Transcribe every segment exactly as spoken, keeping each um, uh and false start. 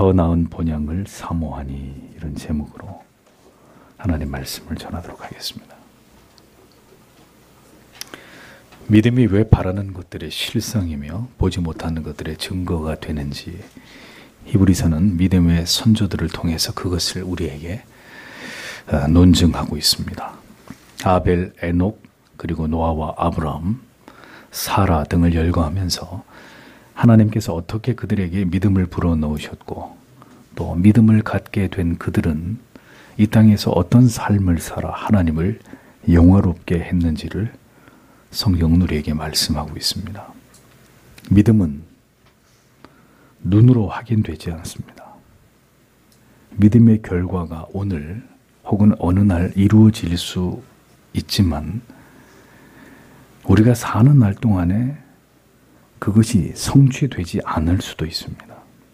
더 나은 본향을 사모하니, 이런 제목으로 하나님 말씀을 전하도록 하겠습니다. 믿음이 왜 바라는 것들의 실상이며 보지 못하는 것들의 증거가 되는지, 히브리서는 믿음의 선조들을 통해서 그것을 우리에게 논증하고 있습니다. 아벨, 에녹, 그리고 노아와 아브라함, 사라 등을 열거하면서 하나님께서 어떻게 그들에게 믿음을 불어넣으셨고, 또 믿음을 갖게 된 그들은 이 땅에서 어떤 삶을 살아 하나님을 영화롭게 했는지를 성경은 우리에게 말씀하고 있습니다. 믿음은 눈으로 확인되지 않습니다. 믿음의 결과가 오늘 혹은 어느 날 이루어질 수 있지만 우리가 사는 날 동안에 그것이 성취되지 않을 수도 있습니다.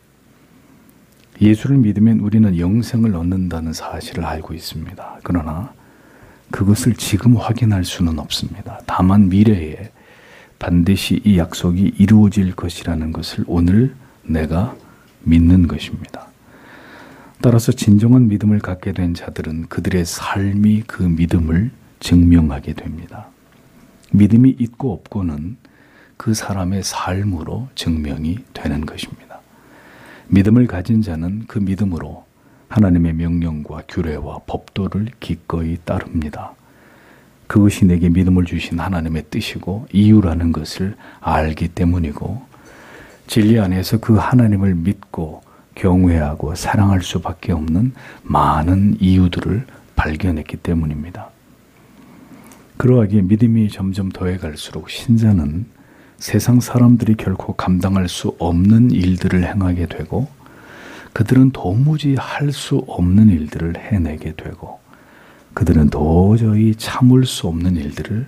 예수를 믿으면 우리는 영생을 얻는다는 사실을 알고 있습니다. 그러나 그것을 지금 확인할 수는 없습니다. 다만 미래에 반드시 이 약속이 이루어질 것이라는 것을 오늘 내가 믿는 것입니다. 따라서 진정한 믿음을 갖게 된 자들은 그들의 삶이 그 믿음을 증명하게 됩니다. 믿음이 있고 없고는 그 사람의 삶으로 증명이 되는 것입니다. 믿음을 가진 자는 그 믿음으로 하나님의 명령과 규례와 법도를 기꺼이 따릅니다. 그것이 내게 믿음을 주신 하나님의 뜻이고 이유라는 것을 알기 때문이고, 진리 안에서 그 하나님을 믿고 경외하고 사랑할 수밖에 없는 많은 이유들을 발견했기 때문입니다. 그러하기에 믿음이 점점 더해갈수록 신자는 세상 사람들이 결코 감당할 수 없는 일들을 행하게 되고, 그들은 도무지 할 수 없는 일들을 해내게 되고, 그들은 도저히 참을 수 없는 일들을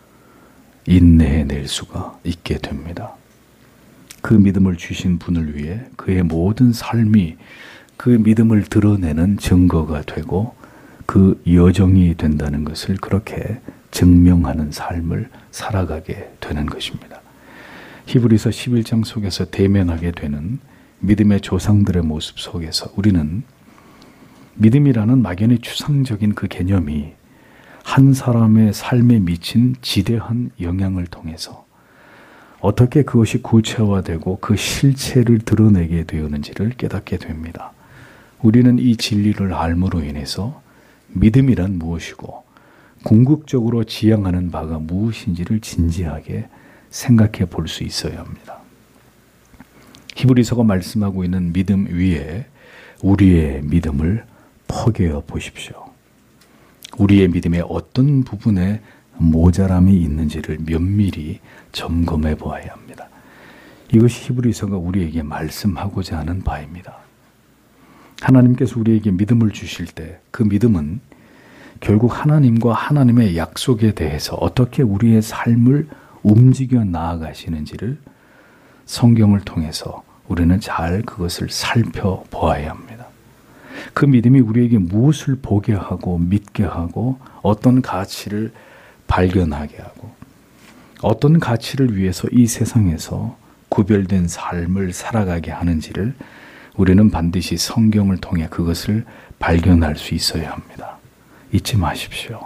인내해낼 수가 있게 됩니다. 그 믿음을 주신 분을 위해 그의 모든 삶이 그 믿음을 드러내는 증거가 되고 그 여정이 된다는 것을 그렇게 증명하는 삶을 살아가게 되는 것입니다. 히브리서 십일 장 속에서 대면하게 되는 믿음의 조상들의 모습 속에서 우리는 믿음이라는 막연히 추상적인 그 개념이 한 사람의 삶에 미친 지대한 영향을 통해서 어떻게 그것이 구체화되고 그 실체를 드러내게 되었는지를 깨닫게 됩니다. 우리는 이 진리를 알므로 인해서 믿음이란 무엇이고 궁극적으로 지향하는 바가 무엇인지를 진지하게 생각해 볼 수 있어야 합니다. 히브리서가 말씀하고 있는 믿음 위에 우리의 믿음을 포개어 보십시오. 우리의 믿음의 어떤 부분에 모자람이 있는지를 면밀히 점검해 보아야 합니다. 이것이 히브리서가 우리에게 말씀하고자 하는 바입니다. 하나님께서 우리에게 믿음을 주실 때 그 믿음은 결국 하나님과 하나님의 약속에 대해서 어떻게 우리의 삶을 움직여 나아가시는지를 성경을 통해서 우리는 잘 그것을 살펴보아야 합니다. 그 믿음이 우리에게 무엇을 보게 하고 믿게 하고 어떤 가치를 발견하게 하고 어떤 가치를 위해서 이 세상에서 구별된 삶을 살아가게 하는지를 우리는 반드시 성경을 통해 그것을 발견할 수 있어야 합니다. 잊지 마십시오.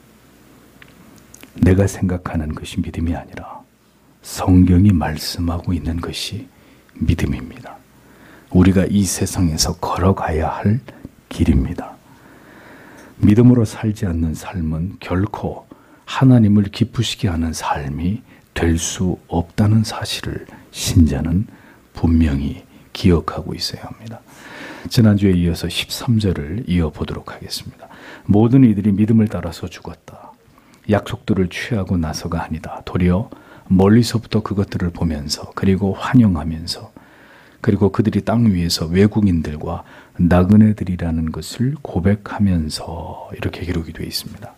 내가 생각하는 것이 믿음이 아니라 성경이 말씀하고 있는 것이 믿음입니다. 우리가 이 세상에서 걸어가야 할 길입니다. 믿음으로 살지 않는 삶은 결코 하나님을 기쁘시게 하는 삶이 될 수 없다는 사실을 신자는 분명히 기억하고 있어야 합니다. 지난주에 이어서 십삼 절을 이어보도록 하겠습니다. 모든 이들이 믿음을 따라서 죽었다. 약속들을 취하고 나서가 아니다. 도리어 멀리서부터 그것들을 보면서 그리고 환영하면서 그리고 그들이 땅 위에서 외국인들과 나그네들이라는 것을 고백하면서 이렇게 기록이 되어 있습니다.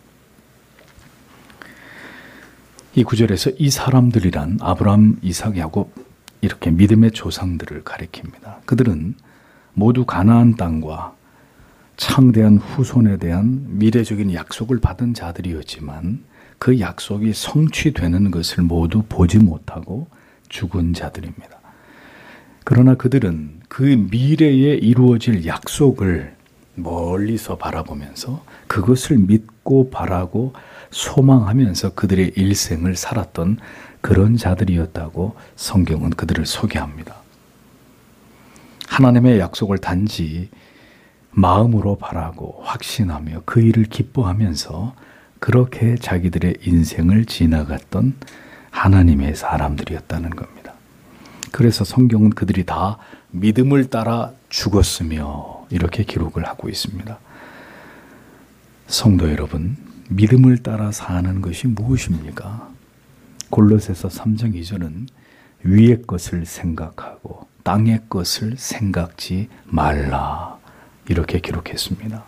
이 구절에서 이 사람들이란 아브라함, 이삭, 야곱 이렇게 믿음의 조상들을 가리킵니다. 그들은 모두 가나안 땅과 창대한 후손에 대한 미래적인 약속을 받은 자들이었지만 그 약속이 성취되는 것을 모두 보지 못하고 죽은 자들입니다. 그러나 그들은 그 미래에 이루어질 약속을 멀리서 바라보면서 그것을 믿고 바라고 소망하면서 그들의 일생을 살았던 그런 자들이었다고 성경은 그들을 소개합니다. 하나님의 약속을 단지 마음으로 바라고 확신하며 그 일을 기뻐하면서 그렇게 자기들의 인생을 지나갔던 하나님의 사람들이었다는 겁니다. 그래서 성경은 그들이 다 믿음을 따라 죽었으며 이렇게 기록을 하고 있습니다. 성도 여러분, 믿음을 따라 사는 것이 무엇입니까? 골로새서 삼 장 이 절은 위의 것을 생각하고 땅의 것을 생각지 말라 이렇게 기록했습니다.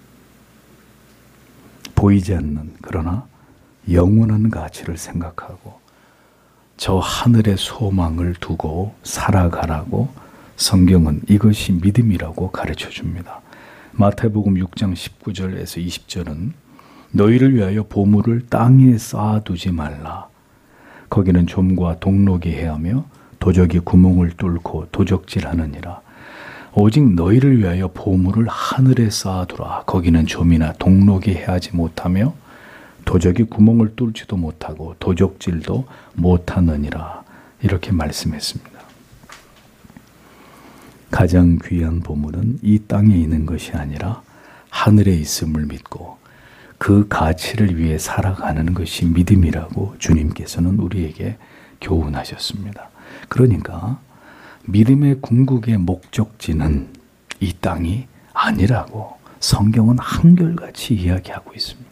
보이지 않는 그러나 영원한 가치를 생각하고 저 하늘의 소망을 두고 살아가라고 성경은 이것이 믿음이라고 가르쳐 줍니다. 마태복음 육 장 십구 절에서 이십 절은 너희를 위하여 보물을 땅에 쌓아두지 말라. 거기는 좀과 동록이 해하며 도적이 구멍을 뚫고 도적질하느니라. 오직 너희를 위하여 보물을 하늘에 쌓아두라. 거기는 좀이나 동록이 해하지 못하며 도적이 구멍을 뚫지도 못하고 도적질도 못하느니라. 이렇게 말씀했습니다. 가장 귀한 보물은 이 땅에 있는 것이 아니라 하늘에 있음을 믿고 그 가치를 위해 살아가는 것이 믿음이라고 주님께서는 우리에게 교훈하셨습니다. 그러니까 믿음의 궁극의 목적지는 이 땅이 아니라고 성경은 한결같이 이야기하고 있습니다.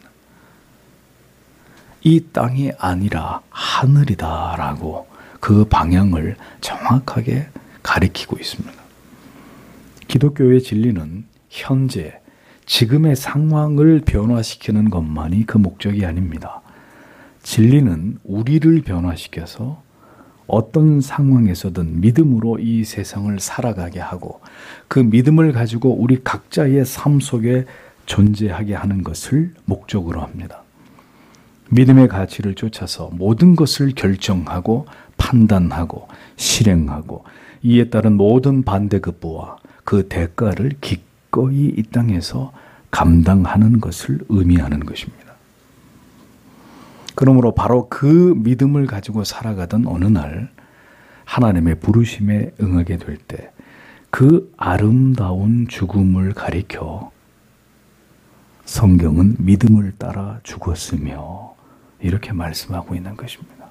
이 땅이 아니라 하늘이다라고 그 방향을 정확하게 가리키고 있습니다. 기독교의 진리는 현재 지금의 상황을 변화시키는 것만이 그 목적이 아닙니다. 진리는 우리를 변화시켜서 어떤 상황에서든 믿음으로 이 세상을 살아가게 하고 그 믿음을 가지고 우리 각자의 삶 속에 존재하게 하는 것을 목적으로 합니다. 믿음의 가치를 쫓아서 모든 것을 결정하고 판단하고 실행하고 이에 따른 모든 반대급부와 그 대가를 기꺼이 이 땅에서 감당하는 것을 의미하는 것입니다. 그러므로 바로 그 믿음을 가지고 살아가던 어느 날 하나님의 부르심에 응하게 될 때 그 아름다운 죽음을 가리켜 성경은 믿음을 따라 죽었으며 이렇게 말씀하고 있는 것입니다.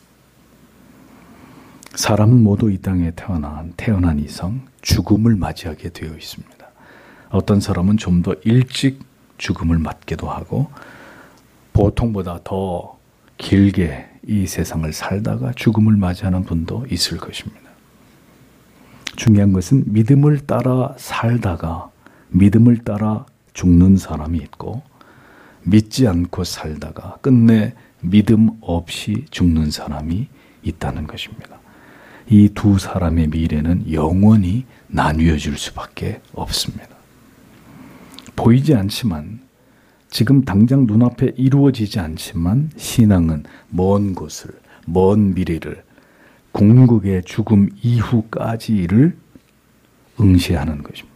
사람은 모두 이 땅에 태어난, 태어난 이상 죽음을 맞이하게 되어 있습니다. 어떤 사람은 좀 더 일찍 죽음을 맞기도 하고 보통보다 더 길게 이 세상을 살다가 죽음을 맞이하는 분도 있을 것입니다. 중요한 것은 믿음을 따라 살다가 믿음을 따라 죽는 사람이 있고 믿지 않고 살다가 끝내 믿음 없이 죽는 사람이 있다는 것입니다. 이 두 사람의 미래는 영원히 나뉘어질 수밖에 없습니다. 보이지 않지만 지금 당장 눈앞에 이루어지지 않지만 신앙은 먼 곳을, 먼 미래를, 궁극의 죽음 이후까지를 응시하는 것입니다.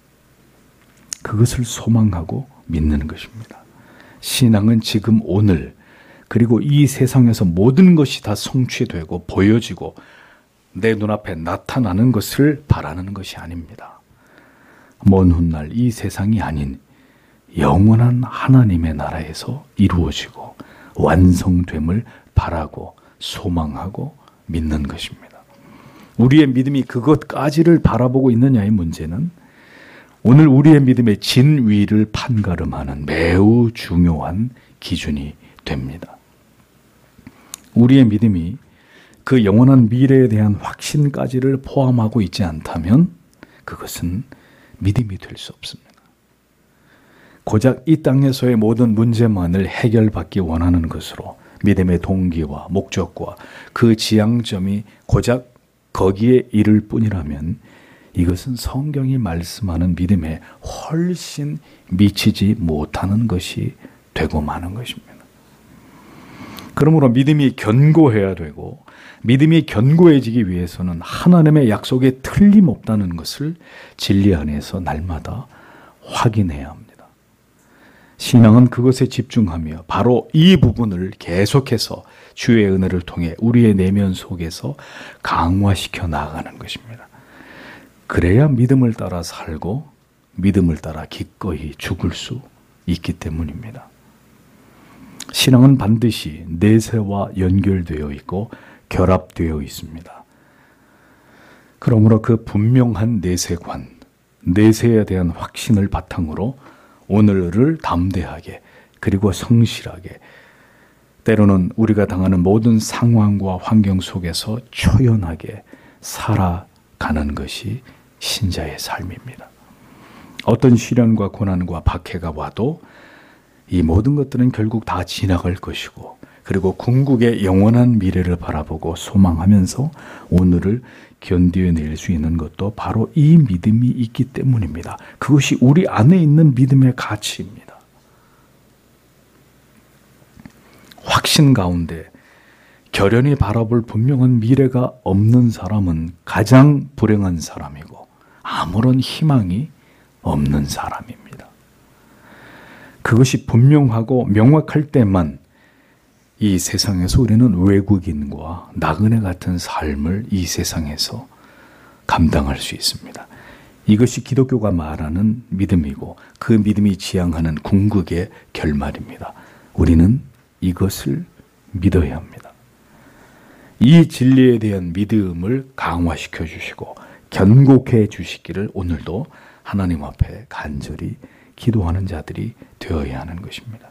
그것을 소망하고 믿는 것입니다. 신앙은 지금 오늘 그리고 이 세상에서 모든 것이 다 성취되고 보여지고 내 눈앞에 나타나는 것을 바라는 것이 아닙니다. 먼 훗날 이 세상이 아닌 영원한 하나님의 나라에서 이루어지고 완성됨을 바라고 소망하고 믿는 것입니다. 우리의 믿음이 그것까지를 바라보고 있느냐의 문제는 오늘 우리의 믿음의 진위를 판가름하는 매우 중요한 기준이 됩니다. 우리의 믿음이 그 영원한 미래에 대한 확신까지를 포함하고 있지 않다면 그것은 믿음이 될 수 없습니다. 고작 이 땅에서의 모든 문제만을 해결받기 원하는 것으로 믿음의 동기와 목적과 그 지향점이 고작 거기에 이를 뿐이라면 이것은 성경이 말씀하는 믿음에 훨씬 미치지 못하는 것이 되고 마는 것입니다. 그러므로 믿음이 견고해야 되고, 믿음이 견고해지기 위해서는 하나님의 약속에 틀림없다는 것을 진리 안에서 날마다 확인해야 합니다. 신앙은 그것에 집중하며 바로 이 부분을 계속해서 주의 은혜를 통해 우리의 내면 속에서 강화시켜 나아가는 것입니다. 그래야 믿음을 따라 살고 믿음을 따라 기꺼이 죽을 수 있기 때문입니다. 신앙은 반드시 내세와 연결되어 있고 결합되어 있습니다. 그러므로 그 분명한 내세관, 내세에 대한 확신을 바탕으로 오늘을 담대하게 그리고 성실하게, 때로는 우리가 당하는 모든 상황과 환경 속에서 초연하게 살아가는 것이 신자의 삶입니다. 어떤 시련과 고난과 박해가 와도 이 모든 것들은 결국 다 지나갈 것이고, 그리고 궁극의 영원한 미래를 바라보고 소망하면서 오늘을 견뎌낼 수 있는 것도 바로 이 믿음이 있기 때문입니다. 그것이 우리 안에 있는 믿음의 가치입니다. 확신 가운데 결연히 바라볼 분명한 미래가 없는 사람은 가장 불행한 사람이고 아무런 희망이 없는 사람입니다. 그것이 분명하고 명확할 때만 이 세상에서 우리는 외국인과 나그네 같은 삶을 이 세상에서 감당할 수 있습니다. 이것이 기독교가 말하는 믿음이고 그 믿음이 지향하는 궁극의 결말입니다. 우리는 이것을 믿어야 합니다. 이 진리에 대한 믿음을 강화시켜 주시고 견고해 주시기를 오늘도 하나님 앞에 간절히 기도하는 자들이 되어야 하는 것입니다.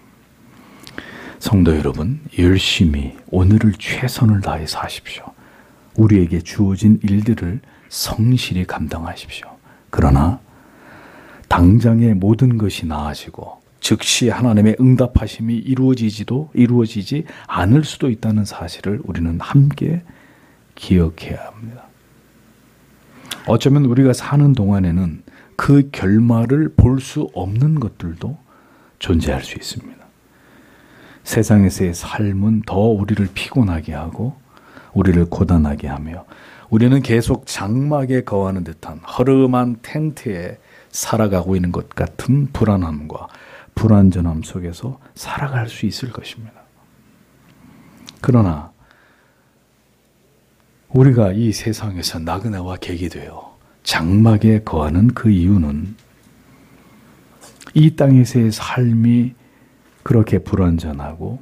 성도 여러분, 열심히 오늘을 최선을 다해서 하십시오. 우리에게 주어진 일들을 성실히 감당하십시오. 그러나 당장의 모든 것이 나아지고 즉시 하나님의 응답하심이 이루어지지도 이루어지지 않을 수도 있다는 사실을 우리는 함께 기억해야 합니다. 어쩌면 우리가 사는 동안에는 그 결말을 볼 수 없는 것들도 존재할 수 있습니다. 세상에서의 삶은 더 우리를 피곤하게 하고 우리를 고단하게 하며 우리는 계속 장막에 거하는 듯한 허름한 텐트에 살아가고 있는 것 같은 불안함과 불완전함 속에서 살아갈 수 있을 것입니다. 그러나 우리가 이 세상에서 나그네와 객이 되어 장막에 거하는 그 이유는 이 땅에서의 삶이 그렇게 불완전하고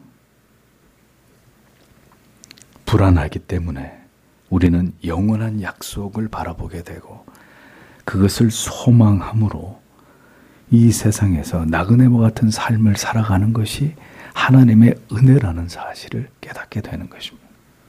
불안하기 때문에 우리는 영원한 약속을 바라보게 되고 그것을 소망함으로 이 세상에서 나그네와 같은 삶을 살아가는 것이 하나님의 은혜라는 사실을 깨닫게 되는 것입니다.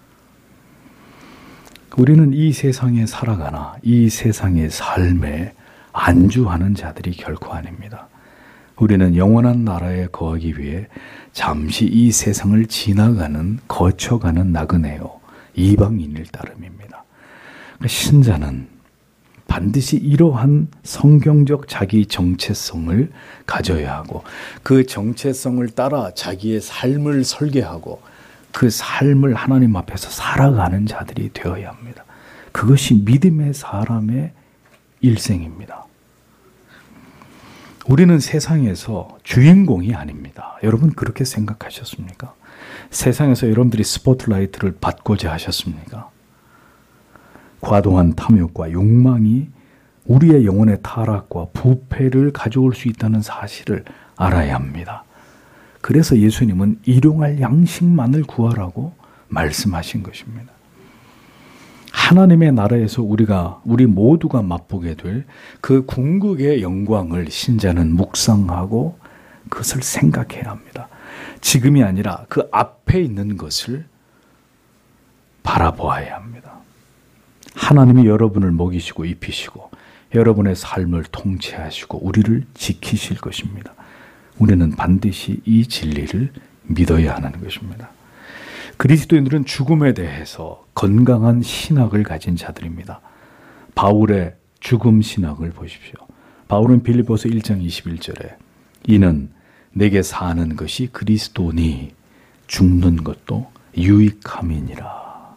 우리는 이 세상에 살아가나 이 세상의 삶에 안주하는 자들이 결코 아닙니다. 우리는 영원한 나라에 거하기 위해 잠시 이 세상을 지나가는, 거쳐가는 나그네요, 이방인일 따름입니다. 신자는 반드시 이러한 성경적 자기 정체성을 가져야 하고 그 정체성을 따라 자기의 삶을 설계하고 그 삶을 하나님 앞에서 살아가는 자들이 되어야 합니다. 그것이 믿음의 사람의 일생입니다. 우리는 세상에서 주인공이 아닙니다. 여러분 그렇게 생각하셨습니까? 세상에서 여러분들이 스포트라이트를 받고자 하셨습니까? 과도한 탐욕과 욕망이 우리의 영혼의 타락과 부패를 가져올 수 있다는 사실을 알아야 합니다. 그래서 예수님은 일용할 양식만을 구하라고 말씀하신 것입니다. 하나님의 나라에서 우리가 우리 모두가 맛보게 될 그 궁극의 영광을 신자는 묵상하고 그것을 생각해야 합니다. 지금이 아니라 그 앞에 있는 것을 바라보아야 합니다. 하나님이 여러분을 먹이시고 입히시고 여러분의 삶을 통치하시고 우리를 지키실 것입니다. 우리는 반드시 이 진리를 믿어야 하는 것입니다. 그리스도인들은 죽음에 대해서 건강한 신학을 가진 자들입니다. 바울의 죽음 신학을 보십시오. 바울은 빌립보서 일 장 이십일 절에 이는 내게 사는 것이 그리스도니 죽는 것도 유익함이니라.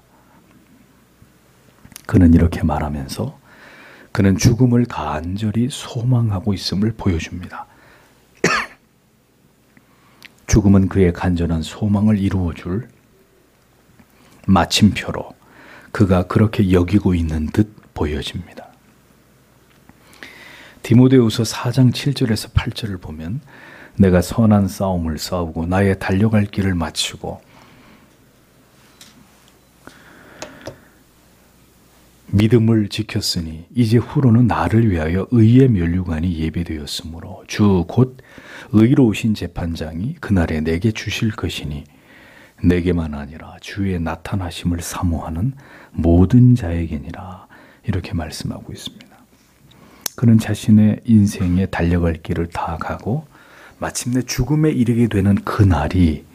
그는 이렇게 말하면서 그는 죽음을 간절히 소망하고 있음을 보여줍니다. 죽음은 그의 간절한 소망을 이루어줄 마침표로 그가 그렇게 여기고 있는 듯 보여집니다. 디모데후서 사 장 칠 절에서 팔 절을 보면 내가 선한 싸움을 싸우고 나의 달려갈 길을 마치고 믿음을 지켰으니 이제 후로는 나를 위하여 의의 면류관이 예비되었으므로 주 곧 의로우신 재판장이 그날에 내게 주실 것이니 내게만 아니라 주의 나타나심을 사모하는 모든 자에게니라. 이렇게 말씀하고 있습니다. 그는 자신의 인생에 달려갈 길을 다 가고 마침내 죽음에 이르게 되는 그날이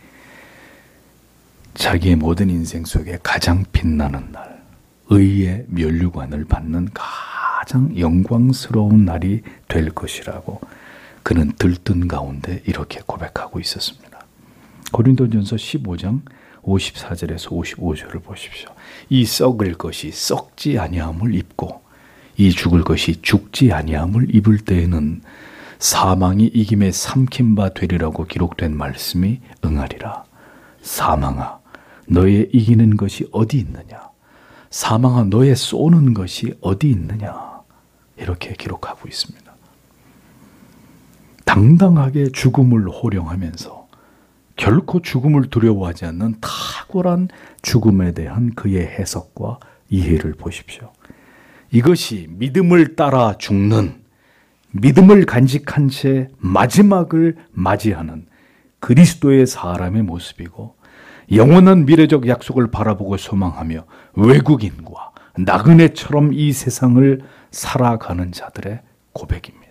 자기의 모든 인생 속에 가장 빛나는 날, 의의 면류관을 받는 가장 영광스러운 날이 될 것이라고 그는 들뜬 가운데 이렇게 고백하고 있었습니다. 고린도전서 십오 장 오십사 절에서 오십오 절을 보십시오. 이 썩을 것이 썩지 아니함을 입고 이 죽을 것이 죽지 아니함을 입을 때에는 사망이 이김에 삼킨 바 되리라고 기록된 말씀이 응하리라. 사망아, 너의 이기는 것이 어디 있느냐? 사망아, 너의 쏘는 것이 어디 있느냐? 이렇게 기록하고 있습니다. 당당하게 죽음을 호령하면서 결코 죽음을 두려워하지 않는 탁월한 죽음에 대한 그의 해석과 이해를 보십시오. 이것이 믿음을 따라 죽는, 믿음을 간직한 채 마지막을 맞이하는 그리스도의 사람의 모습이고 영원한 미래적 약속을 바라보고 소망하며 외국인과 나그네처럼 이 세상을 살아가는 자들의 고백입니다.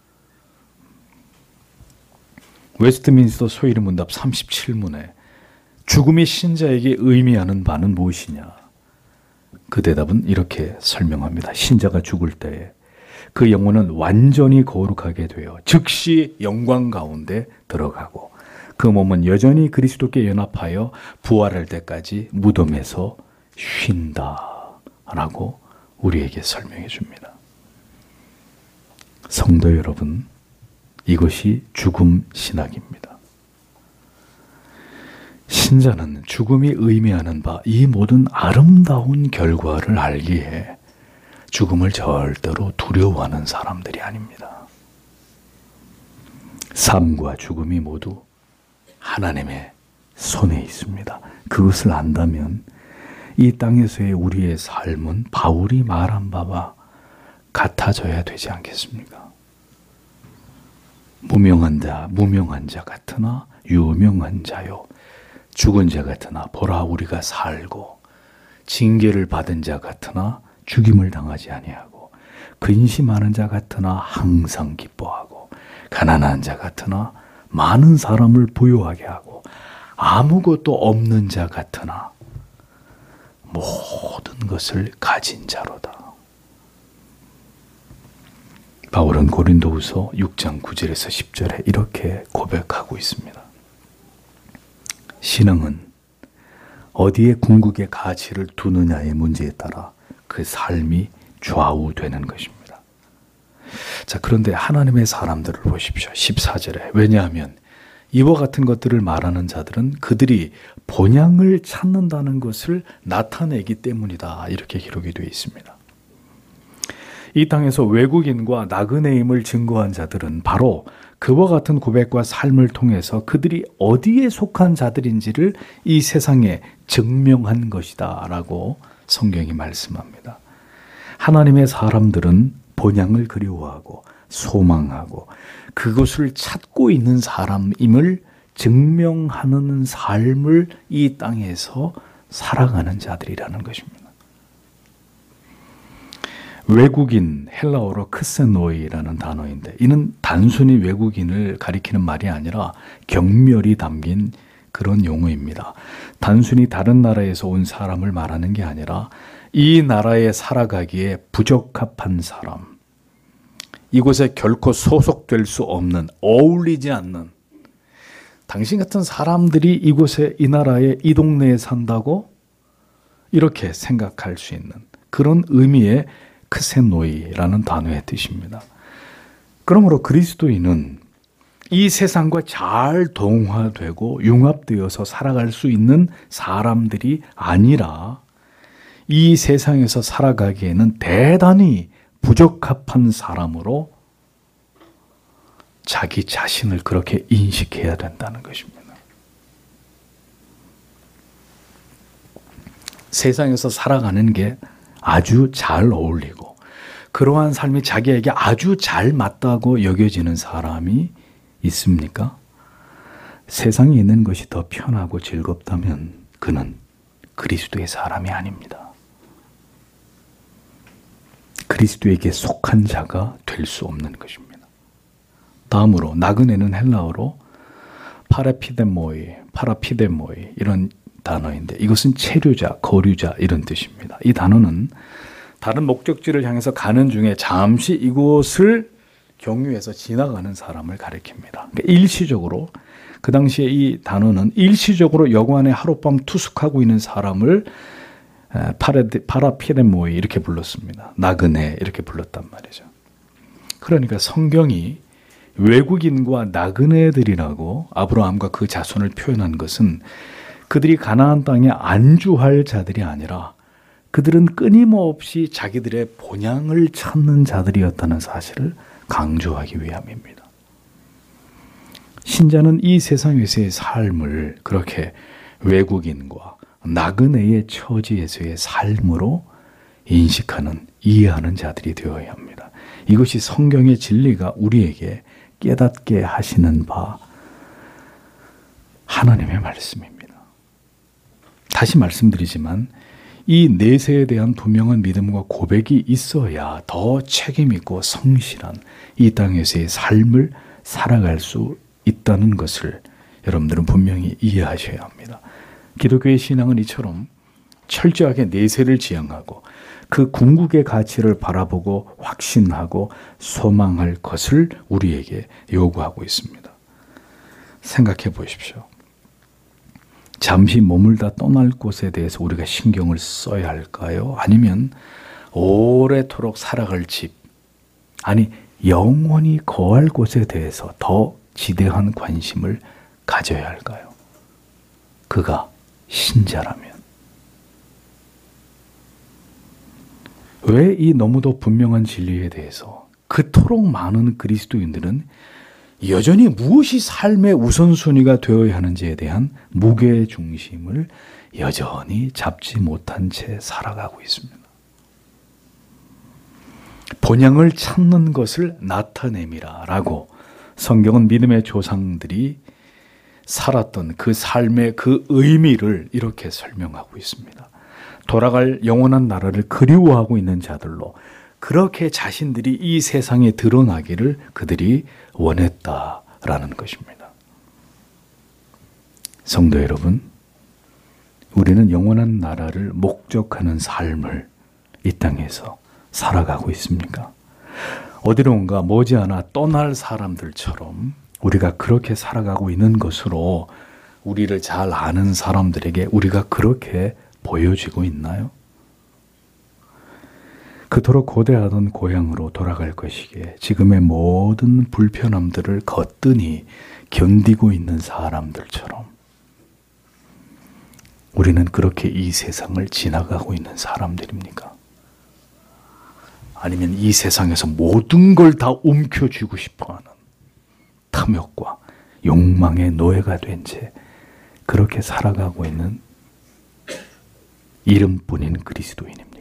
웨스트민스터 소위의 문답 삼십칠 문에 죽음이 신자에게 의미하는 바는 무엇이냐? 그 대답은 이렇게 설명합니다. 신자가 죽을 때에 그 영혼은 완전히 거룩하게 되어 즉시 영광 가운데 들어가고 그 몸은 여전히 그리스도께 연합하여 부활할 때까지 무덤에서 쉰다라고 우리에게 설명해 줍니다. 성도 여러분, 이것이 죽음 신학입니다. 신자는 죽음이 의미하는 바 이 모든 아름다운 결과를 알기에 죽음을 절대로 두려워하는 사람들이 아닙니다. 삶과 죽음이 모두 하나님의 손에 있습니다. 그것을 안다면 이 땅에서의 우리의 삶은 바울이 말한 바와 같아져야 되지 않겠습니까? 무명한 자, 무명한 자 같으나 유명한 자요. 죽은 자 같으나 보라 우리가 살고 징계를 받은 자 같으나 죽임을 당하지 아니하고 근심하는 자 같으나 항상 기뻐하고 가난한 자 같으나 많은 사람을 부유하게 하고 아무것도 없는 자 같으나 모든 것을 가진 자로다. 바울은 고린도후서 육 장 구 절에서 십 절에 이렇게 고백하고 있습니다. 신앙은 어디에 궁극의 가치를 두느냐의 문제에 따라 그 삶이 좌우되는 것입니다. 자, 그런데 하나님의 사람들을 보십시오. 십사 절에 왜냐하면 이와 같은 것들을 말하는 자들은 그들이 본향을 찾는다는 것을 나타내기 때문이다. 이렇게 기록이 되어 있습니다. 이 땅에서 외국인과 나그네임을 증거한 자들은 바로 그와 같은 고백과 삶을 통해서 그들이 어디에 속한 자들인지를 이 세상에 증명한 것이다 라고 성경이 말씀합니다. 하나님의 사람들은 본향을 그리워하고 소망하고 그것을 찾고 있는 사람임을 증명하는 삶을 이 땅에서 살아가는 자들이라는 것입니다. 외국인, 헬라어로 크세노이라는 단어인데 이는 단순히 외국인을 가리키는 말이 아니라 경멸이 담긴 그런 용어입니다. 단순히 다른 나라에서 온 사람을 말하는 게 아니라 이 나라에 살아가기에 부적합한 사람, 이곳에 결코 소속될 수 없는, 어울리지 않는, 당신 같은 사람들이 이곳에, 이 나라에, 이 동네에 산다고? 이렇게 생각할 수 있는 그런 의미의 크세노이라는 단어의 뜻입니다. 그러므로 그리스도인은 이 세상과 잘 동화되고 융합되어서 살아갈 수 있는 사람들이 아니라 이 세상에서 살아가기에는 대단히 부적합한 사람으로 자기 자신을 그렇게 인식해야 된다는 것입니다. 세상에서 살아가는 게 아주 잘 어울리고 그러한 삶이 자기에게 아주 잘 맞다고 여겨지는 사람이 있습니까? 세상에 있는 것이 더 편하고 즐겁다면 그는 그리스도의 사람이 아닙니다. 그리스도에게 속한 자가 될 수 없는 것입니다. 다음으로 나그네는 헬라어로 파라피데모이, 파라피데모이 이런 단어인데 이것은 체류자, 거류자 이런 뜻입니다. 이 단어는 다른 목적지를 향해서 가는 중에 잠시 이곳을 경유해서 지나가는 사람을 가리킵니다. 그러니까 일시적으로 그 당시에 이 단어는 일시적으로 여관에 하룻밤 투숙하고 있는 사람을 파라피데모이 이렇게 불렀습니다. 나그네 이렇게 불렀단 말이죠. 그러니까 성경이 외국인과 나그네들이라고 아브라함과 그 자손을 표현한 것은 그들이 가나안 땅에 안주할 자들이 아니라 그들은 끊임없이 자기들의 본향을 찾는 자들이었다는 사실을 강조하기 위함입니다. 신자는 이 세상에서의 삶을 그렇게 외국인과 나그네의 처지에서의 삶으로 인식하는, 이해하는 자들이 되어야 합니다. 이것이 성경의 진리가 우리에게 깨닫게 하시는 바 하나님의 말씀입니다. 다시 말씀드리지만 이 내세에 대한 분명한 믿음과 고백이 있어야 더 책임있고 성실한 이 땅에서의 삶을 살아갈 수 있다는 것을 여러분들은 분명히 이해하셔야 합니다. 기독교의 신앙은 이처럼 철저하게 내세를 지향하고 그 궁극의 가치를 바라보고 확신하고 소망할 것을 우리에게 요구하고 있습니다. 생각해 보십시오. 잠시 머물다 떠날 곳에 대해서 우리가 신경을 써야 할까요? 아니면 오래도록 살아갈 집, 아니 영원히 거할 곳에 대해서 더 지대한 관심을 가져야 할까요? 그가 신자라면. 왜 이 너무도 분명한 진리에 대해서 그토록 많은 그리스도인들은 여전히 무엇이 삶의 우선순위가 되어야 하는지에 대한 무게중심을 여전히 잡지 못한 채 살아가고 있습니다. 본향을 찾는 것을 나타냄이라 라고 성경은 믿음의 조상들이 살았던 그 삶의 그 의미를 이렇게 설명하고 있습니다. 돌아갈 영원한 나라를 그리워하고 있는 자들로 그렇게 자신들이 이 세상에 드러나기를 그들이 원했다라는 것입니다. 성도 여러분, 우리는 영원한 나라를 목적하는 삶을 이 땅에서 살아가고 있습니까? 어디론가 머지않아 떠날 사람들처럼 우리가 그렇게 살아가고 있는 것으로 우리를 잘 아는 사람들에게 우리가 그렇게 보여지고 있나요? 그토록 고대하던 고향으로 돌아갈 것이기에 지금의 모든 불편함들을 거뜬히 견디고 있는 사람들처럼 우리는 그렇게 이 세상을 지나가고 있는 사람들입니까? 아니면 이 세상에서 모든 걸 다 움켜쥐고 싶어하는 탐욕과 욕망의 노예가 된 채 그렇게 살아가고 있는 이름뿐인 그리스도인입니까?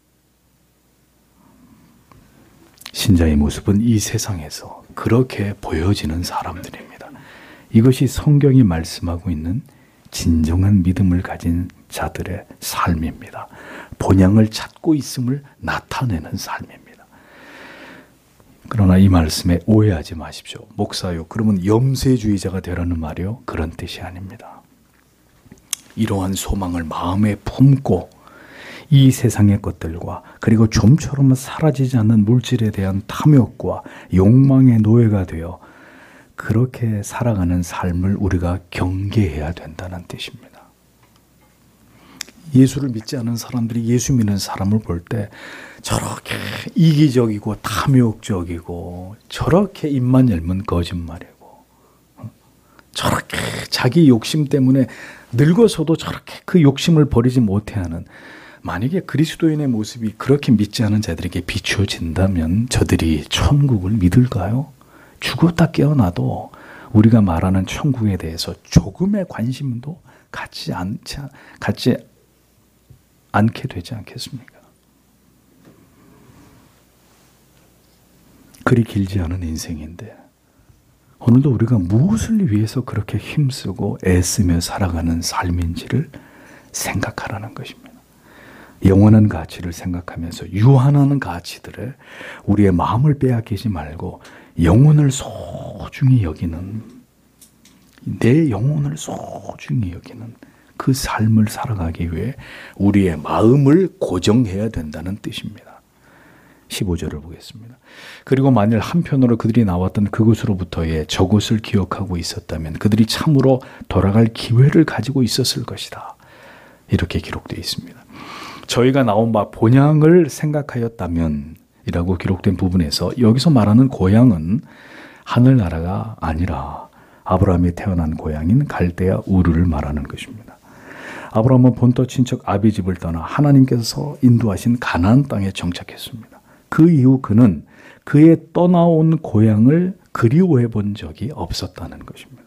신자의 모습은 이 세상에서 그렇게 보여지는 사람들입니다. 이것이 성경이 말씀하고 있는 진정한 믿음을 가진 자들의 삶입니다. 본향을 찾고 있음을 나타내는 삶입니다. 그러나 이 말씀에 오해하지 마십시오. 목사요, 그러면 염세주의자가 되라는 말이요? 그런 뜻이 아닙니다. 이러한 소망을 마음에 품고 이 세상의 것들과 그리고 좀처럼 사라지지 않는 물질에 대한 탐욕과 욕망의 노예가 되어 그렇게 살아가는 삶을 우리가 경계해야 된다는 뜻입니다. 예수를 믿지 않은 사람들이 예수 믿는 사람을 볼 때 저렇게 이기적이고 탐욕적이고 저렇게 입만 열면 거짓말이고 저렇게 자기 욕심 때문에 늙어서도 저렇게 그 욕심을 버리지 못해하는, 만약에 그리스도인의 모습이 그렇게 믿지 않은 자들에게 비추어진다면 저들이 천국을 믿을까요? 죽었다 깨어나도 우리가 말하는 천국에 대해서 조금의 관심도 갖지 않지, 갖지 않게 되지 않겠습니까? 그리 길지 않은 인생인데 오늘도 우리가 무엇을 위해서 그렇게 힘쓰고 애쓰며 살아가는 삶인지를 생각하라는 것입니다. 영원한 가치를 생각하면서 유한한 가치들에 우리의 마음을 빼앗기지 말고 영혼을 소중히 여기는, 내 영혼을 소중히 여기는 그 삶을 살아가기 위해 우리의 마음을 고정해야 된다는 뜻입니다. 십오 절을 보겠습니다. 그리고 만일 한편으로 그들이 나왔던 그곳으로부터의 저곳을 기억하고 있었다면 그들이 참으로 돌아갈 기회를 가지고 있었을 것이다. 이렇게 기록되어 있습니다. 저희가 나온 바 본향을 생각하였다면 이라고 기록된 부분에서 여기서 말하는 고향은 하늘나라가 아니라 아브라함이 태어난 고향인 갈대아 우르를 말하는 것입니다. 아브라함은 본토 친척 아비 집을 떠나 하나님께서 인도하신 가나안 땅에 정착했습니다. 그 이후 그는 그의 떠나온 고향을 그리워해 본 적이 없었다는 것입니다.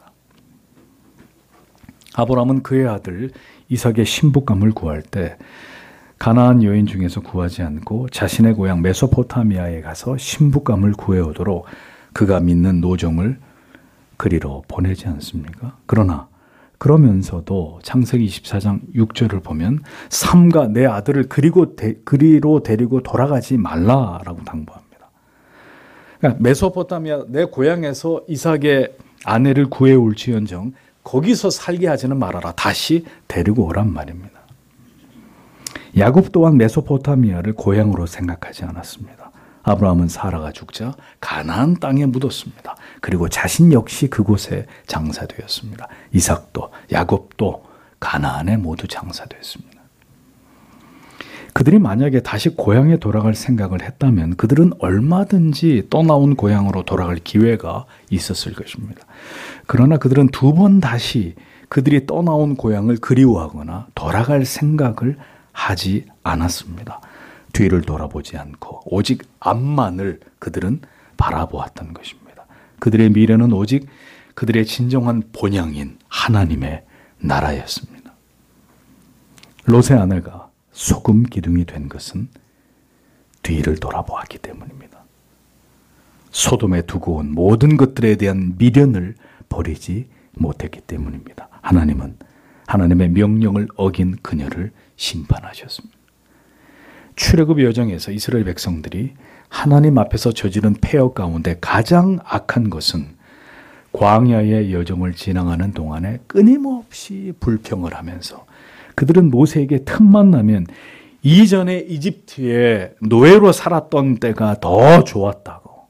아브라함은 그의 아들 이삭의 신부감을 구할 때 가나안 여인 중에서 구하지 않고 자신의 고향 메소포타미아에 가서 신부감을 구해오도록 그가 믿는 노정을 그리로 보내지 않습니까? 그러나 그러면서도 창세기 이십사 장 육 절을 보면 삼가 내 아들을 그리고 데, 그리로 데리고 돌아가지 말라라고 당부합니다. 그러니까 메소포타미아 내 고향에서 이삭의 아내를 구해올지언정 거기서 살게 하지는 말아라. 다시 데리고 오란 말입니다. 야곱 또한 메소포타미아를 고향으로 생각하지 않았습니다. 아브라함은 사라가 죽자 가나안 땅에 묻었습니다. 그리고 자신 역시 그곳에 장사되었습니다. 이삭도 야곱도 가나안에 모두 장사되었습니다. 그들이 만약에 다시 고향에 돌아갈 생각을 했다면 그들은 얼마든지 떠나온 고향으로 돌아갈 기회가 있었을 것입니다. 그러나 그들은 두 번 다시 그들이 떠나온 고향을 그리워하거나 돌아갈 생각을 하지 않았습니다. 뒤를 돌아보지 않고 오직 앞만을 그들은 바라보았던 것입니다. 그들의 미래는 오직 그들의 진정한 본향인 하나님의 나라였습니다. 롯의 아내가 소금 기둥이 된 것은 뒤를 돌아보았기 때문입니다. 소돔에 두고 온 모든 것들에 대한 미련을 버리지 못했기 때문입니다. 하나님은 하나님의 명령을 어긴 그녀를 심판하셨습니다. 출애굽 여정에서 이스라엘 백성들이 하나님 앞에서 저지른 폐역 가운데 가장 악한 것은 광야의 여정을 지나가는 동안에 끊임없이 불평을 하면서 그들은 모세에게 틈만 나면 이전에 이집트에 노예로 살았던 때가 더 좋았다고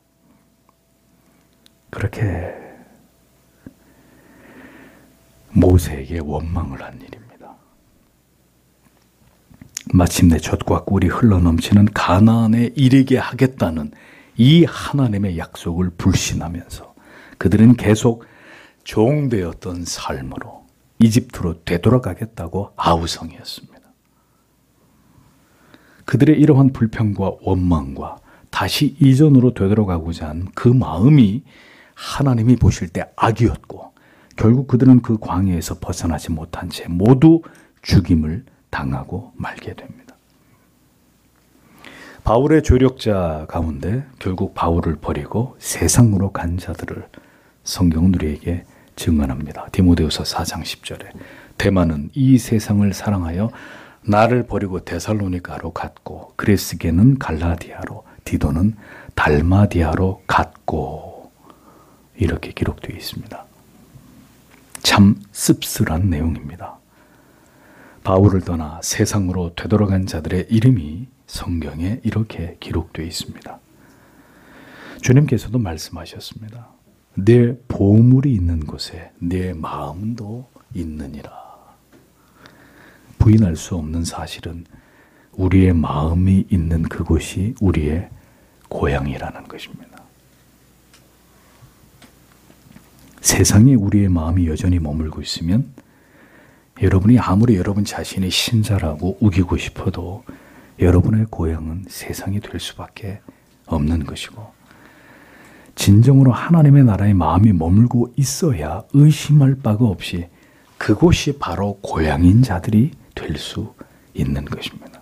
그렇게 모세에게 원망을 한 일입니다. 마침내 젖과 꿀이 흘러넘치는 가나안에 이르게 하겠다는 이 하나님의 약속을 불신하면서 그들은 계속 종되었던 삶으로 이집트로 되돌아가겠다고 아우성이었습니다. 그들의 이러한 불평과 원망과 다시 이전으로 되돌아가고자 한 그 마음이 하나님이 보실 때 악이었고 결국 그들은 그 광야에서 벗어나지 못한 채 모두 죽임을 당하고 말게 됩니다. 바울의 조력자 가운데 결국 바울을 버리고 세상으로 간 자들을 성경은 우리에게 증언합니다. 디모데후서 사 장 십 절에 데마는 이 세상을 사랑하여 나를 버리고 데살로니가로 갔고 그레스게는 갈라디아로 디도는 달마디아로 갔고 이렇게 기록되어 있습니다. 참 씁쓸한 내용입니다. 바울을 떠나 세상으로 되돌아간 자들의 이름이 성경에 이렇게 기록되어 있습니다. 주님께서도 말씀하셨습니다. 내 보물이 있는 곳에 내 마음도 있느니라. 부인할 수 없는 사실은 우리의 마음이 있는 그곳이 우리의 고향이라는 것입니다. 세상에 우리의 마음이 여전히 머물고 있으면 여러분이 아무리 여러분 자신이 신자라고 우기고 싶어도 여러분의 고향은 세상이 될 수밖에 없는 것이고, 진정으로 하나님의 나라에 마음이 머물고 있어야 의심할 바가 없이 그곳이 바로 고향인 자들이 될 수 있는 것입니다.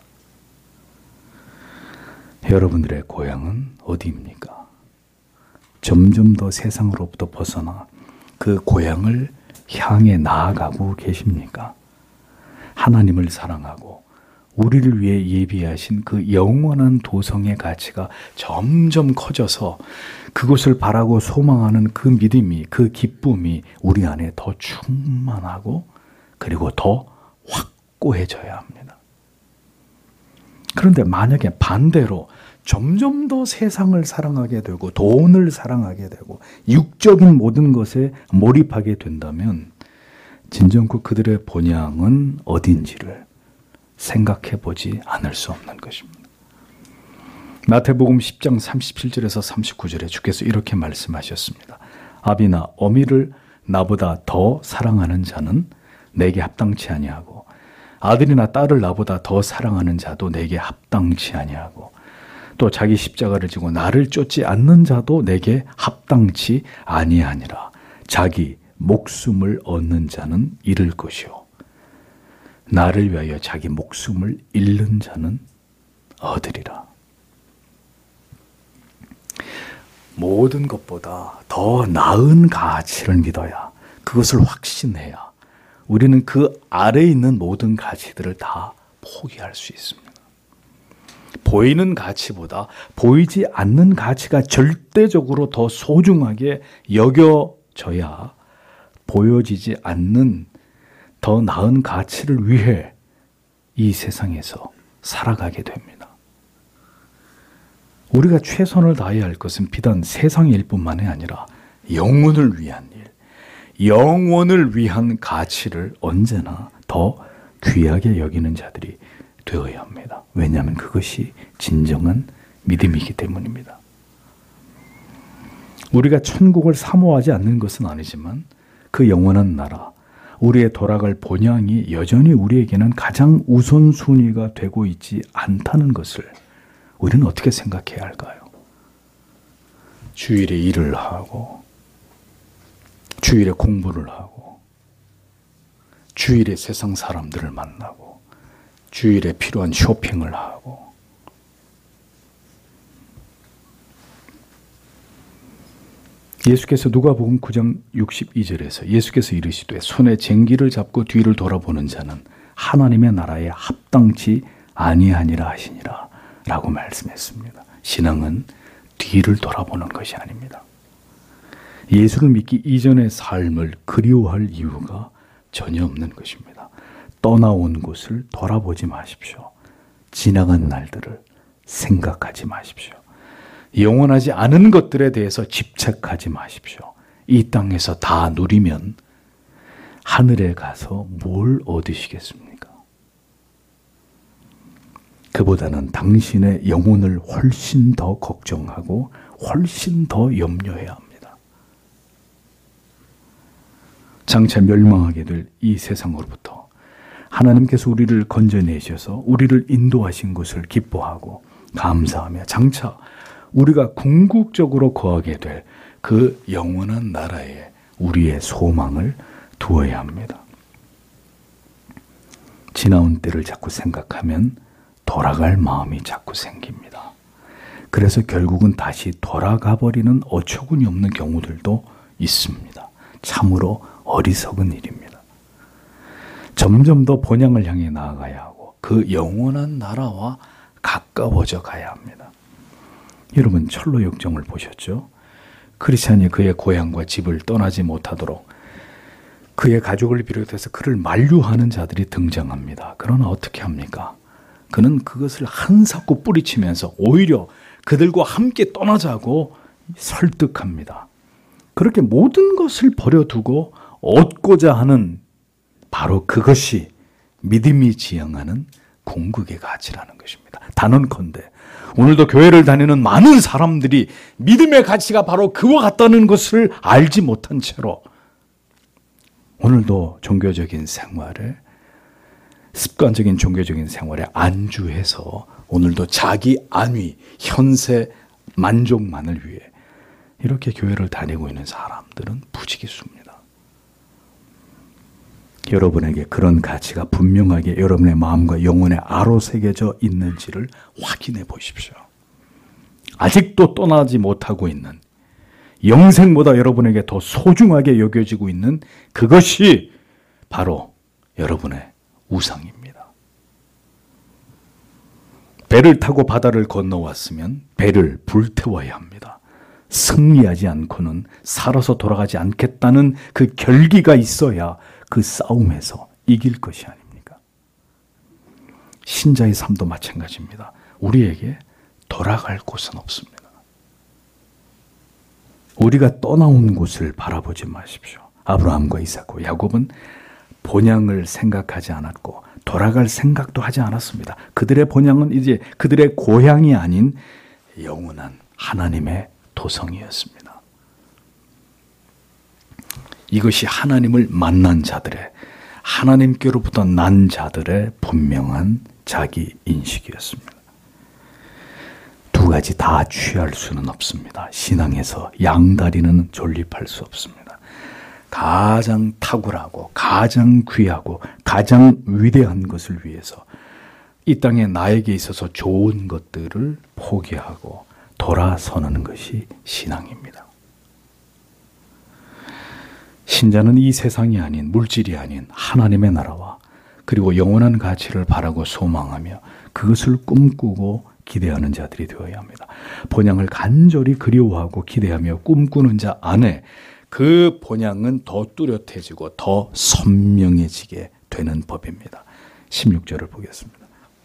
여러분들의 고향은 어디입니까? 점점 더 세상으로부터 벗어나 그 고향을 향해 나아가고 계십니까? 하나님을 사랑하고 우리를 위해 예비하신 그 영원한 도성의 가치가 점점 커져서 그곳을 바라고 소망하는 그 믿음이, 그 기쁨이 우리 안에 더 충만하고 그리고 더 확고해져야 합니다. 그런데 만약에 반대로 점점 더 세상을 사랑하게 되고 돈을 사랑하게 되고 육적인 모든 것에 몰입하게 된다면 진정그 그들의 본향은 어딘지를 생각해 보지 않을 수 없는 것입니다. 마태복음 십 장 삼십칠 절에서 삼십구 절에 주께서 이렇게 말씀하셨습니다. 아비나 어미를 나보다 더 사랑하는 자는 내게 합당치 아니하고 아들이나 딸을 나보다 더 사랑하는 자도 내게 합당치 아니하고 또 자기 십자가를 지고 나를 쫓지 않는 자도 내게 합당치 아니하니라. 자기 목숨을 얻는 자는 잃을 것이요 나를 위하여 자기 목숨을 잃는 자는 얻으리라. 모든 것보다 더 나은 가치를 믿어야, 그것을 확신해야 우리는 그 아래에 있는 모든 가치들을 다 포기할 수 있습니다. 보이는 가치보다 보이지 않는 가치가 절대적으로 더 소중하게 여겨져야 보여지지 않는 더 나은 가치를 위해 이 세상에서 살아가게 됩니다. 우리가 최선을 다해야 할 것은 비단 세상의 일뿐만이 아니라 영혼을 위한 일, 영혼을 위한 가치를 언제나 더 귀하게 여기는 자들이 되어야 합니다. 왜냐하면 그것이 진정한 믿음이기 때문입니다. 우리가 천국을 사모하지 않는 것은 아니지만 그 영원한 나라, 우리의 돌아갈 본향이 여전히 우리에게는 가장 우선순위가 되고 있지 않다는 것을 우리는 어떻게 생각해야 할까요? 주일에 일을 하고, 주일에 공부를 하고, 주일에 세상 사람들을 만나고, 주일에 필요한 쇼핑을 하고, 예수께서 누가복음 구 장 육십이 절에서 예수께서 이르시되 손에 쟁기를 잡고 뒤를 돌아보는 자는 하나님의 나라에 합당치 아니하니라 하시니라 라고 말씀했습니다. 신앙은 뒤를 돌아보는 것이 아닙니다. 예수를 믿기 이전의 삶을 그리워할 이유가 전혀 없는 것입니다. 떠나온 곳을 돌아보지 마십시오. 지나간 날들을 생각하지 마십시오. 영원하지 않은 것들에 대해서 집착하지 마십시오. 이 땅에서 다 누리면 하늘에 가서 뭘 얻으시겠습니까? 그보다는 당신의 영혼을 훨씬 더 걱정하고 훨씬 더 염려해야 합니다. 장차 멸망하게 될 이 세상으로부터 하나님께서 우리를 건져내셔서 우리를 인도하신 것을 기뻐하고 감사하며 장차 우리가 궁극적으로 거하게 될 그 영원한 나라에 우리의 소망을 두어야 합니다. 지나온 때를 자꾸 생각하면 돌아갈 마음이 자꾸 생깁니다. 그래서 결국은 다시 돌아가 버리는 어처구니 없는 경우들도 있습니다. 참으로 어리석은 일입니다. 점점 더 본향을 향해 나아가야 하고 그 영원한 나라와 가까워져 가야 합니다. 여러분 철로 역정을 보셨죠? 크리스찬이 그의 고향과 집을 떠나지 못하도록 그의 가족을 비롯해서 그를 만류하는 자들이 등장합니다. 그러나 어떻게 합니까? 그는 그것을 한사코 뿌리치면서 오히려 그들과 함께 떠나자고 설득합니다. 그렇게 모든 것을 버려두고 얻고자 하는 바로 그것이 믿음이 지향하는 궁극의 가치라는 것입니다. 단언컨대 오늘도 교회를 다니는 많은 사람들이 믿음의 가치가 바로 그와 같다는 것을 알지 못한 채로 오늘도 종교적인 생활에 습관적인 종교적인 생활에 안주해서 오늘도 자기 안위, 현세, 만족만을 위해 이렇게 교회를 다니고 있는 사람들은 부지기수입니다. 여러분에게 그런 가치가 분명하게 여러분의 마음과 영혼에 아로새겨져 있는지를 확인해 보십시오. 아직도 떠나지 못하고 있는 영생보다 여러분에게 더 소중하게 여겨지고 있는 그것이 바로 여러분의 우상입니다. 배를 타고 바다를 건너왔으면 배를 불태워야 합니다. 승리하지 않고는 살아서 돌아가지 않겠다는 그 결기가 있어야 그 싸움에서 이길 것이 아닙니까? 신자의 삶도 마찬가지입니다. 우리에게 돌아갈 곳은 없습니다. 우리가 떠나온 곳을 바라보지 마십시오. 아브라함과 이삭과 야곱은 본향을 생각하지 않았고 돌아갈 생각도 하지 않았습니다. 그들의 본향은 이제 그들의 고향이 아닌 영원한 하나님의 도성이었습니다. 이것이 하나님을 만난 자들의, 하나님께로부터 난 자들의 분명한 자기 인식이었습니다. 두 가지 다 취할 수는 없습니다. 신앙에서 양다리는 존립할 수 없습니다. 가장 탁월하고 가장 귀하고 가장 위대한 것을 위해서 이 땅에 나에게 있어서 좋은 것들을 포기하고 돌아서는 것이 신앙입니다. 신자는 이 세상이 아닌, 물질이 아닌 하나님의 나라와 그리고 영원한 가치를 바라고 소망하며 그것을 꿈꾸고 기대하는 자들이 되어야 합니다. 본향을 간절히 그리워하고 기대하며 꿈꾸는 자 안에 그 본향은 더 뚜렷해지고 더 선명해지게 되는 법입니다. 십육 절을 보겠습니다.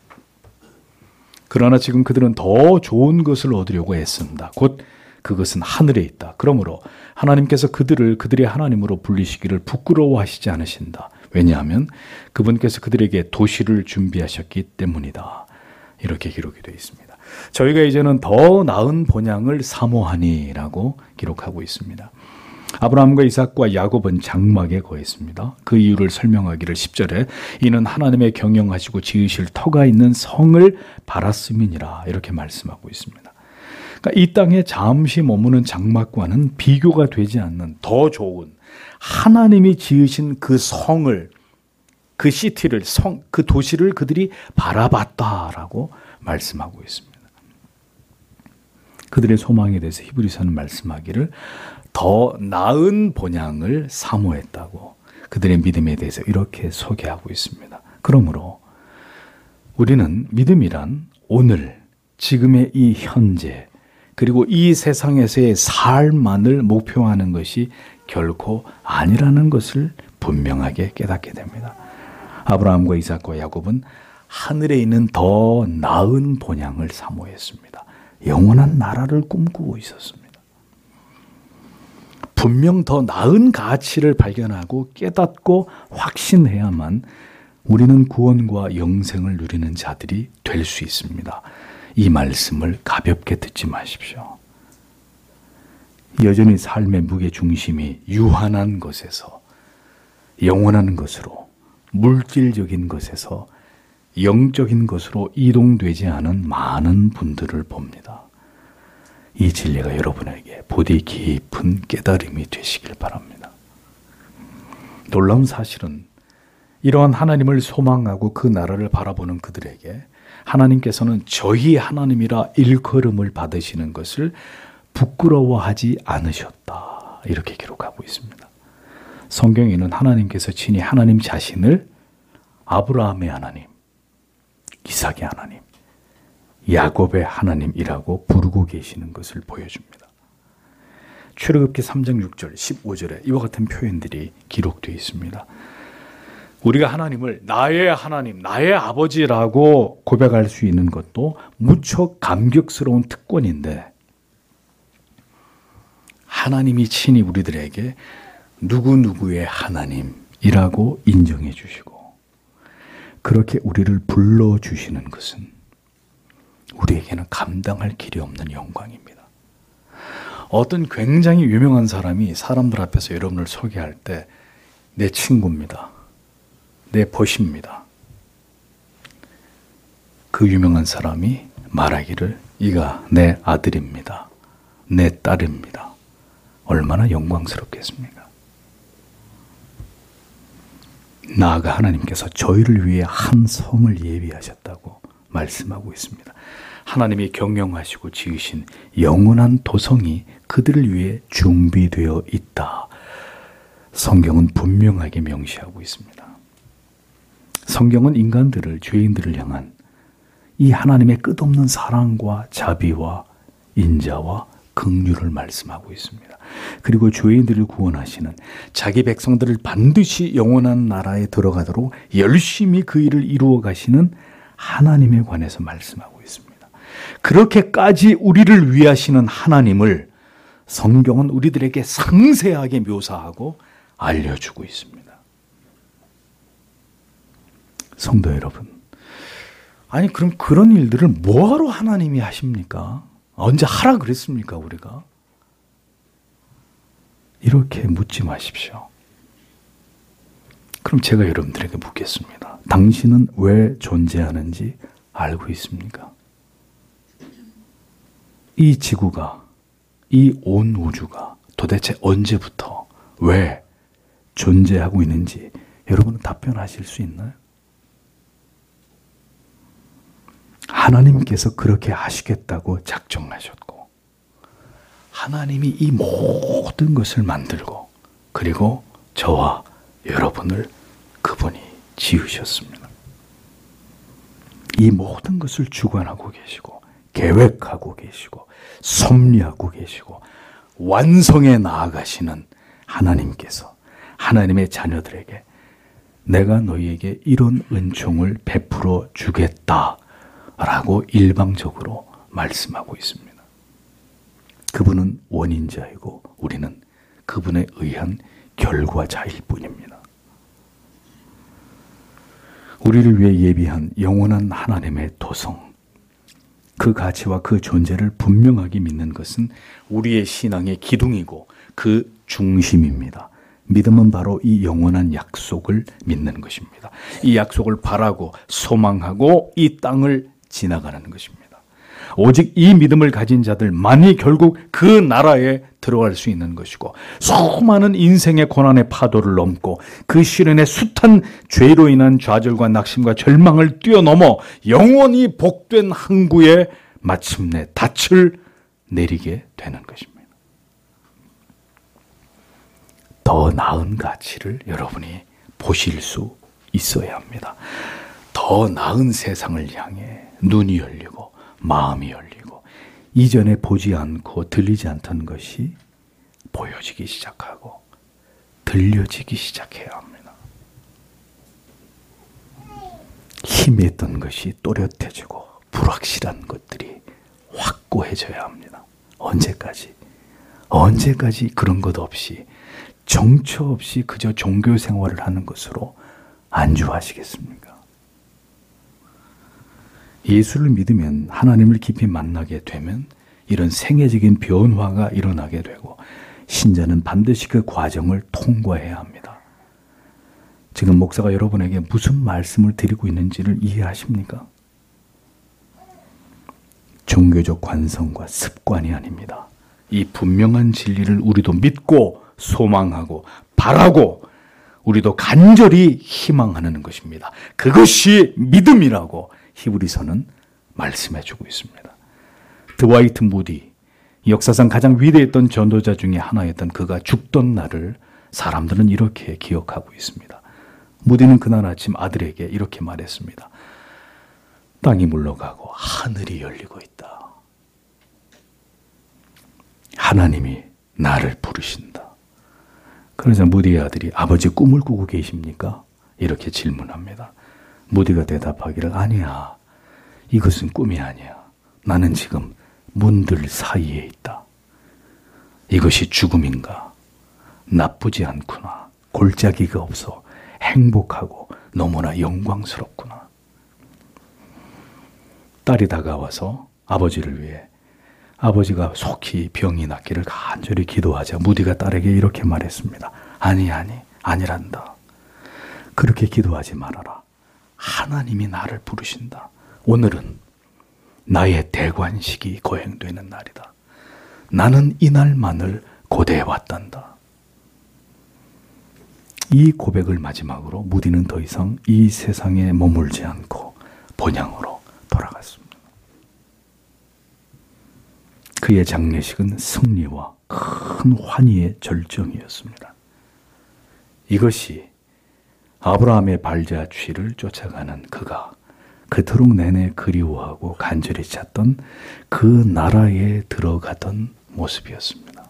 그러나 지금 그들은 더 좋은 것을 얻으려고 애쓴다. 곧 그것은 하늘에 있다. 그러므로 하나님께서 그들을 그들의 하나님으로 불리시기를 부끄러워하시지 않으신다. 왜냐하면 그분께서 그들에게 도시를 준비하셨기 때문이다. 이렇게 기록이 되어 있습니다. 저희가 이제는 더 나은 본향을 사모하니라고 기록하고 있습니다. 아브라함과 이삭과 야곱은 장막에 거했습니다. 그 이유를 설명하기를 십 절에 이는 하나님의 경영하시고 지으실 터가 있는 성을 바랐음이니라 이렇게 말씀하고 있습니다. 그러니까 이 땅에 잠시 머무는 장막과는 비교가 되지 않는 더 좋은 하나님이 지으신 그 성을, 그 시티를, 성, 그 도시를 그들이 바라봤다라고 말씀하고 있습니다. 그들의 소망에 대해서 히브리서는 말씀하기를 더 나은 본향을 사모했다고 그들의 믿음에 대해서 이렇게 소개하고 있습니다. 그러므로 우리는 믿음이란 오늘, 지금의 이 현재, 그리고 이 세상에서의 삶만을 목표하는 것이 결코 아니라는 것을 분명하게 깨닫게 됩니다. 아브라함과 이삭과 야곱은 하늘에 있는 더 나은 본향을 사모했습니다. 영원한 나라를 꿈꾸고 있었습니다. 분명 더 나은 가치를 발견하고 깨닫고 확신해야만 우리는 구원과 영생을 누리는 자들이 될 수 있습니다. 이 말씀을 가볍게 듣지 마십시오. 여전히 삶의 무게중심이 유한한 것에서 영원한 것으로, 물질적인 것에서 영적인 것으로 이동되지 않은 많은 분들을 봅니다. 이 진리가 여러분에게 부디 깊은 깨달음이 되시길 바랍니다. 놀라운 사실은 이러한 하나님을 소망하고 그 나라를 바라보는 그들에게 하나님께서는 저희 하나님이라 일컬음을 받으시는 것을 부끄러워하지 않으셨다. 이렇게 기록하고 있습니다. 성경에는 하나님께서 친히 하나님 자신을 아브라함의 하나님, 이삭의 하나님, 야곱의 하나님이라고 부르고 계시는 것을 보여줍니다. 출애굽기 삼 장 육 절, 십오 절에 이와 같은 표현들이 기록되어 있습니다. 우리가 하나님을 나의 하나님, 나의 아버지라고 고백할 수 있는 것도 무척 감격스러운 특권인데 하나님이 친히 우리들에게 누구누구의 하나님이라고 인정해 주시고 그렇게 우리를 불러주시는 것은 우리에게는 감당할 길이 없는 영광입니다. 어떤 굉장히 유명한 사람이 사람들 앞에서 여러분을 소개할 때 내 친구입니다. 내 벗입니다. 그 유명한 사람이 말하기를 이가 내 아들입니다. 내 딸입니다. 얼마나 영광스럽겠습니까? 나아가 하나님께서 저희를 위해 한 성을 예비하셨다고 말씀하고 있습니다. 하나님이 경영하시고 지으신 영원한 도성이 그들을 위해 준비되어 있다. 성경은 분명하게 명시하고 있습니다. 성경은 인간들을, 죄인들을 향한 이 하나님의 끝없는 사랑과 자비와 인자와 긍휼을 말씀하고 있습니다. 그리고 죄인들을 구원하시는 자기 백성들을 반드시 영원한 나라에 들어가도록 열심히 그 일을 이루어 가시는 하나님에 관해서 말씀하고 있습니다. 그렇게까지 우리를 위하시는 하나님을 성경은 우리들에게 상세하게 묘사하고 알려주고 있습니다. 성도 여러분, 아니 그럼 그런 일들을 뭐하러 하나님이 하십니까? 언제 하라 그랬습니까 우리가? 이렇게 묻지 마십시오. 그럼 제가 여러분들에게 묻겠습니다. 당신은 왜 존재하는지 알고 있습니까? 이 지구가, 이 온 우주가 도대체 언제부터 왜 존재하고 있는지 여러분은 답변하실 수 있나요? 하나님께서 그렇게 하시겠다고 작정하셨고 하나님이 이 모든 것을 만들고 그리고 저와 여러분을 그분이 지으셨습니다. 이 모든 것을 주관하고 계시고 계획하고 계시고 섭리하고 계시고 완성해 나아가시는 하나님께서 하나님의 자녀들에게 내가 너희에게 이런 은총을 베풀어 주겠다 라고 일방적으로 말씀하고 있습니다. 그분은 원인자이고 우리는 그분에 의한 결과자일 뿐입니다. 우리를 위해 예비한 영원한 하나님의 도성, 그 가치와 그 존재를 분명하게 믿는 것은 우리의 신앙의 기둥이고 그 중심입니다. 믿음은 바로 이 영원한 약속을 믿는 것입니다. 이 약속을 바라고 소망하고 이 땅을 지나가는 것입니다. 오직 이 믿음을 가진 자들만이 결국 그 나라에 들어갈 수 있는 것이고 수많은 인생의 고난의 파도를 넘고 그 시련의 숱한 죄로 인한 좌절과 낙심과 절망을 뛰어넘어 영원히 복된 항구에 마침내 닻을 내리게 되는 것입니다. 더 나은 가치를 여러분이 보실 수 있어야 합니다. 더 나은 세상을 향해 눈이 열리고 마음이 열리고 이전에 보지 않고 들리지 않던 것이 보여지기 시작하고 들려지기 시작해야 합니다. 희미했던 것이 또렷해지고 불확실한 것들이 확고해져야 합니다. 언제까지? 언제까지 그런 것 없이 정처 없이 그저 종교 생활을 하는 것으로 안주하시겠습니까? 예수를 믿으면 하나님을 깊이 만나게 되면 이런 생애적인 변화가 일어나게 되고 신자는 반드시 그 과정을 통과해야 합니다. 지금 목사가 여러분에게 무슨 말씀을 드리고 있는지를 이해하십니까? 종교적 관성과 습관이 아닙니다. 이 분명한 진리를 우리도 믿고 소망하고 바라고 우리도 간절히 희망하는 것입니다. 그것이 믿음이라고 히브리서는 말씀해주고 있습니다. 드와이트 무디, 역사상 가장 위대했던 전도자 중에 하나였던 그가 죽던 날을 사람들은 이렇게 기억하고 있습니다. 무디는 그날 아침 아들에게 이렇게 말했습니다. 땅이 물러가고 하늘이 열리고 있다. 하나님이 나를 부르신다. 그러자 무디의 아들이 아버지 꿈을 꾸고 계십니까? 이렇게 질문합니다. 무디가 대답하기를 아니야. 이것은 꿈이 아니야. 나는 지금 문들 사이에 있다. 이것이 죽음인가? 나쁘지 않구나. 골짜기가 없어 행복하고 너무나 영광스럽구나. 딸이 다가와서 아버지를 위해 아버지가 속히 병이 낫기를 간절히 기도하자 무디가 딸에게 이렇게 말했습니다. 아니 아니 아니란다. 그렇게 기도하지 말아라. 하나님이 나를 부르신다. 오늘은 나의 대관식이 거행되는 날이다. 나는 이 날만을 고대해 왔단다. 이 고백을 마지막으로 무디는 더 이상 이 세상에 머물지 않고 본향으로 돌아갔습니다. 그의 장례식은 승리와 큰 환희의 절정이었습니다. 이것이 아브라함의 발자취를 쫓아가는 그가 그토록 내내 그리워하고 간절히 찾던 그 나라에 들어가던 모습이었습니다.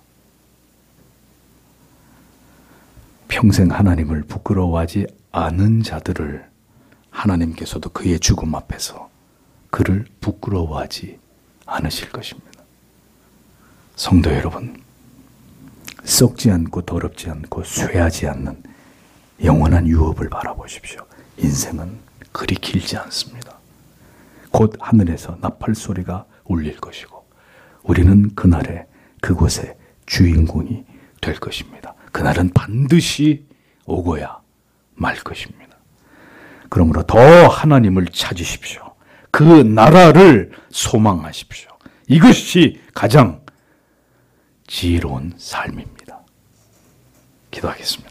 평생 하나님을 부끄러워하지 않은 자들을 하나님께서도 그의 죽음 앞에서 그를 부끄러워하지 않으실 것입니다. 성도 여러분, 썩지 않고 더럽지 않고 쇠하지 않는 영원한 유업을 바라보십시오. 인생은 그리 길지 않습니다. 곧 하늘에서 나팔 소리가 울릴 것이고 우리는 그날에 그곳의 주인공이 될 것입니다. 그날은 반드시 오고야 말 것입니다. 그러므로 더 하나님을 찾으십시오. 그 나라를 소망하십시오. 이것이 가장 지혜로운 삶입니다. 기도하겠습니다.